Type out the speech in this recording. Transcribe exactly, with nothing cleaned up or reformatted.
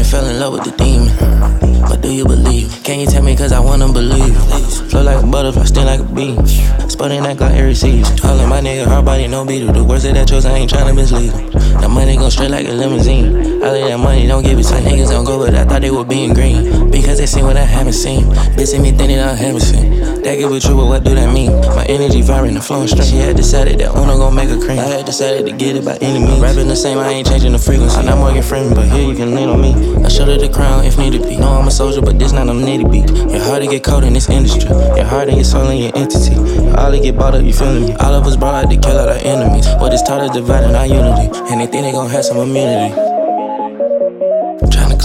fell in love with the demon. But do you believe? Can you tell me cause I wanna believe? Flow like a butterfly, sting like a bee. Sputting that Glock every season. All of my nigga, hard body, no beater. The words of that choice, I ain't tryna mislead them. The money gon' straight like a limousine. All of that money, don't give it to niggas, don't go, but I thought they were being green. Because they seen what I haven't seen. Bitch see me think that I haven't seen. That give it true, but what do that mean? My energy vibrant and flowing straight. She had decided that Uno gon' make her cream. I had decided to get it by any means. Rapping the same, I ain't changing the frequency. I'm not Morgan Freeman, but here you can lean on me. I showed her the crown if need to be. No, I'm a soldier, but this not a nitty beat. You're hard to get caught in this industry. Your heart and your soul and your entity. All to get bought up, you feeling me? All of us brought out to kill out our enemies. What is taught us dividing our unity. And they think they gon' have some immunity.